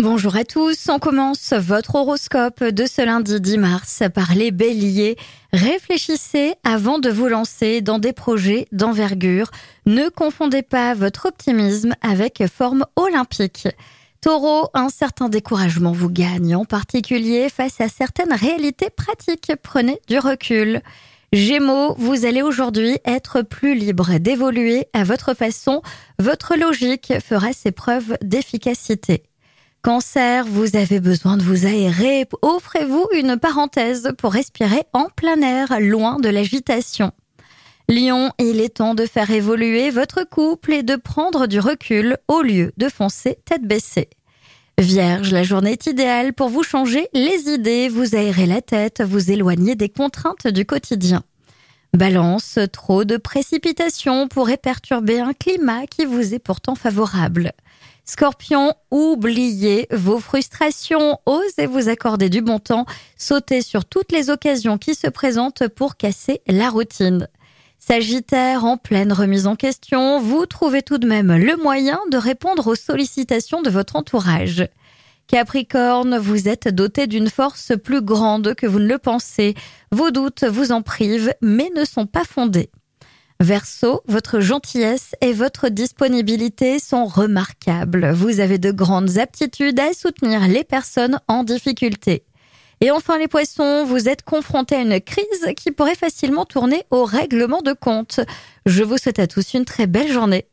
Bonjour à tous, on commence votre horoscope de ce lundi 10 mars par les béliers. Réfléchissez avant de vous lancer dans des projets d'envergure. Ne confondez pas votre optimisme avec forme olympique. Taureau, un certain découragement vous gagne, en particulier face à certaines réalités pratiques. Prenez du recul. Gémeaux, vous allez aujourd'hui être plus libre d'évoluer à votre façon. Votre logique fera ses preuves d'efficacité. Cancer, vous avez besoin de vous aérer. Offrez-vous une parenthèse pour respirer en plein air, loin de l'agitation. Lion, il est temps de faire évoluer votre couple et de prendre du recul au lieu de foncer tête baissée. Vierge, la journée est idéale pour vous changer les idées, vous aérer la tête, vous éloigner des contraintes du quotidien. Balance, trop de précipitations pourrait perturber un climat qui vous est pourtant favorable. Scorpion, oubliez vos frustrations, osez vous accorder du bon temps, sautez sur toutes les occasions qui se présentent pour casser la routine. Sagittaire, en pleine remise en question, vous trouvez tout de même le moyen de répondre aux sollicitations de votre entourage. Capricorne, vous êtes doté d'une force plus grande que vous ne le pensez. Vos doutes vous en privent, mais ne sont pas fondés. Verseau, votre gentillesse et votre disponibilité sont remarquables. Vous avez de grandes aptitudes à soutenir les personnes en difficulté. Et enfin les poissons, vous êtes confrontés à une crise qui pourrait facilement tourner au règlement de compte. Je vous souhaite à tous une très belle journée.